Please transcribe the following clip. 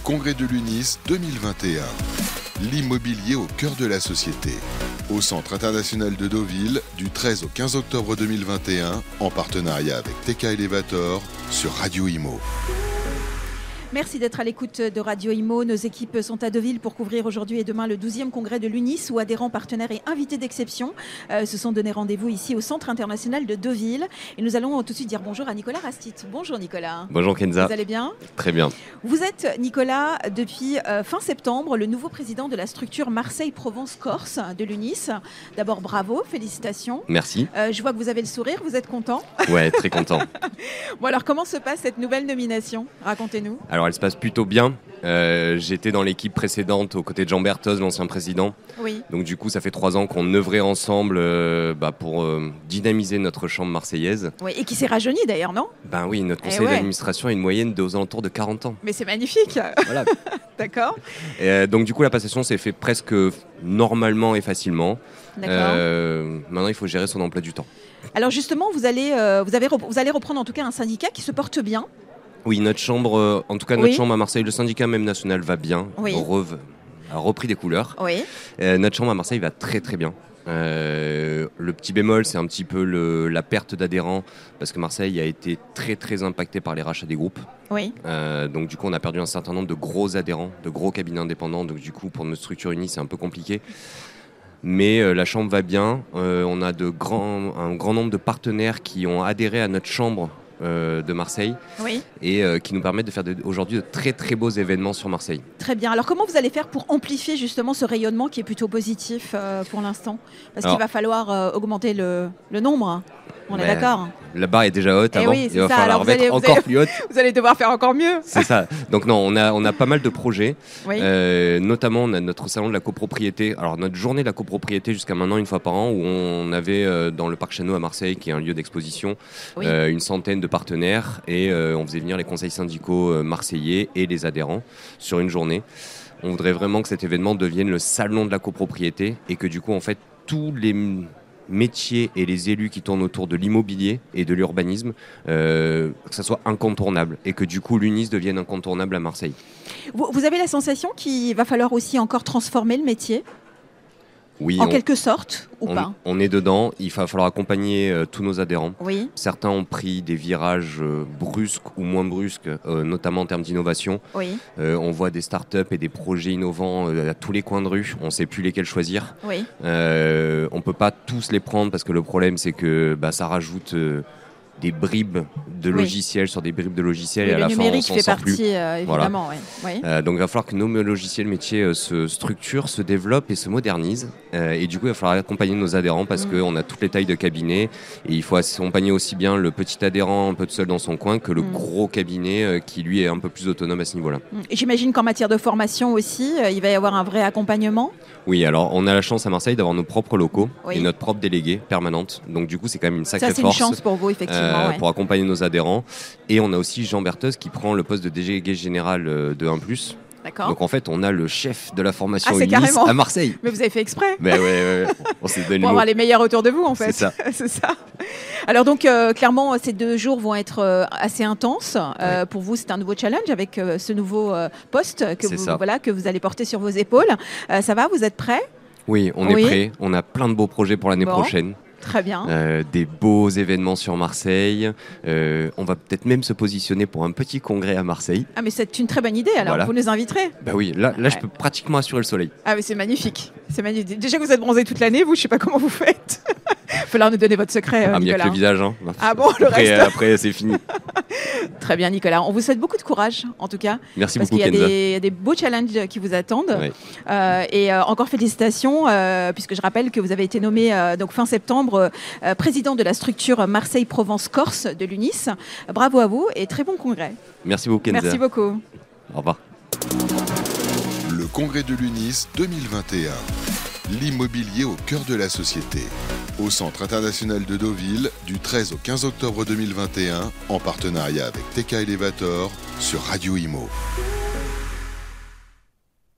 congrès de l'UNIS 2021. L'immobilier au cœur de la société. Au Centre international de Deauville, du 13 au 15 octobre 2021, en partenariat avec TK Elevator sur Radio Imo. Merci d'être à l'écoute de Radio Imo. Nos équipes sont à Deauville pour couvrir aujourd'hui et demain le 12e congrès de l'UNIS où adhérents, partenaires et invités d'exception se sont donné rendez-vous ici au Centre international de Deauville. Et nous allons tout de suite dire bonjour à Nicolas Rastit. Bonjour Nicolas. Bonjour Kenza. Vous allez bien ? Très bien. Vous êtes, Nicolas, depuis fin septembre, le nouveau président de la structure Marseille-Provence-Corse de l'UNIS. D'abord, bravo, félicitations. Merci. Je vois que vous avez le sourire, vous êtes content ? Ouais, très content. Bon alors, comment se passe cette nouvelle nomination ? Racontez-nous. Alors, elle se passe plutôt bien. J'étais dans l'équipe précédente aux côtés de Jean Berthoz, l'ancien président. Oui. Donc du coup, ça fait 3 ans qu'on œuvrait ensemble pour dynamiser notre chambre marseillaise. Oui, et qui s'est rajeuni d'ailleurs, non ? Ben oui, notre conseil d'administration a une moyenne aux alentours de 40 ans. Mais c'est magnifique. Voilà. D'accord. Donc du coup, la passation s'est faite presque normalement et facilement. D'accord. Maintenant, il faut gérer son emploi du temps. Alors justement, vous allez reprendre en tout cas un syndicat qui se porte bien. Oui, notre chambre, en tout cas notre chambre à Marseille, le syndicat même national va bien, a repris des couleurs. Oui. Notre chambre à Marseille va très très bien. Le petit bémol, c'est un petit peu la perte d'adhérents, parce que Marseille a été très très impacté par les rachats des groupes. Oui. Donc du coup, on a perdu un certain nombre de gros adhérents, de gros cabinets indépendants. Donc du coup, pour notre structure unie, c'est un peu compliqué. Mais la chambre va bien. On a un grand nombre de partenaires qui ont adhéré à notre chambre de Marseille et qui nous permettent de faire aujourd'hui de très très beaux événements sur Marseille. Très bien. Alors comment vous allez faire pour amplifier justement ce rayonnement qui est plutôt positif pour l'instant ? Parce qu'il va falloir augmenter le nombre. On est d'accord ? La barre est déjà haute avant, il va falloir la remettre encore plus haute. Vous allez devoir faire encore mieux. C'est ça. Donc non, on a pas mal de projets. Notamment, on a notre salon de la copropriété. Alors notre journée de la copropriété jusqu'à maintenant, une fois par an, où on avait dans le Parc Chano à Marseille, qui est un lieu d'exposition, une centaine de partenaires et on faisait venir les conseils syndicaux marseillais et les adhérents sur une journée. On voudrait vraiment que cet événement devienne le salon de la copropriété et que du coup, en fait, tous les métiers et les élus qui tournent autour de l'immobilier et de l'urbanisme, que ça soit incontournable et que du coup l'UNIS devienne incontournable à Marseille. Vous avez la sensation qu'il va falloir aussi encore transformer le métier ? Oui, en quelque sorte, ou pas ? On est dedans, il va falloir accompagner tous nos adhérents. Oui. Certains ont pris des virages brusques ou moins brusques, notamment en termes d'innovation. Oui. On voit des startups et des projets innovants à tous les coins de rue, on ne sait plus lesquels choisir. Oui. On ne peut pas tous les prendre parce que le problème c'est que ça rajoute des bribes de logiciels sur des bribes de logiciels et à la fin on s'en sort plus. Le numérique fait partie évidemment. Voilà. Donc il va falloir que nos logiciels métiers se structurent, se développent et se modernisent et du coup il va falloir accompagner nos adhérents parce qu'on a toutes les tailles de cabinet et il faut accompagner aussi bien le petit adhérent un peu seul dans son coin que le gros cabinet qui lui est un peu plus autonome à ce niveau-là. Et j'imagine qu'en matière de formation aussi, il va y avoir un vrai accompagnement. Oui, alors on a la chance à Marseille d'avoir nos propres locaux et notre propre déléguée permanente. Donc du coup c'est quand même une sacrée force. Ça c'est une chance pour vous effectivement. Pour accompagner nos adhérents. Et on a aussi Jean Berthoz qui prend le poste de délégué général de 1+. D'accord. Donc en fait, on a le chef de la formation UNIS à Marseille. Mais vous avez fait exprès. Ouais. On s'est donné pour avoir les meilleurs autour de vous en fait. C'est ça. C'est ça. Alors donc clairement, ces 2 jours vont être assez intenses. Pour vous, c'est un nouveau challenge avec ce nouveau poste que vous allez porter sur vos épaules. Ça va ? Vous êtes prêts ? Oui, on est prêts. On a plein de beaux projets pour l'année prochaine. Très bien. Des beaux événements sur Marseille. On va peut-être même se positionner pour un petit congrès à Marseille. Ah mais c'est une très bonne idée alors, vous nous inviterez. Bah oui, là je peux pratiquement assurer le soleil. Ah mais c'est magnifique. Déjà que vous êtes bronzé toute l'année, vous, je sais pas comment vous faites. Il va falloir nous donner votre secret, Nicolas. Il n'y a que le visage. Ah bon, le reste. Après c'est fini. Très bien Nicolas, on vous souhaite beaucoup de courage en tout cas. Merci beaucoup Kenza. Parce qu'il y a des beaux challenges qui vous attendent. Et encore félicitations, puisque je rappelle que vous avez été nommé donc fin septembre président de la structure Marseille-Provence-Corse de l'UNIS. Bravo à vous et très bon congrès. Merci beaucoup Kenza. Merci beaucoup. Au revoir. Le congrès de l'UNIS 2021. L'immobilier au cœur de la société. Au Centre international de Deauville, du 13 au 15 octobre 2021, en partenariat avec TK Elevator sur Radio Imo.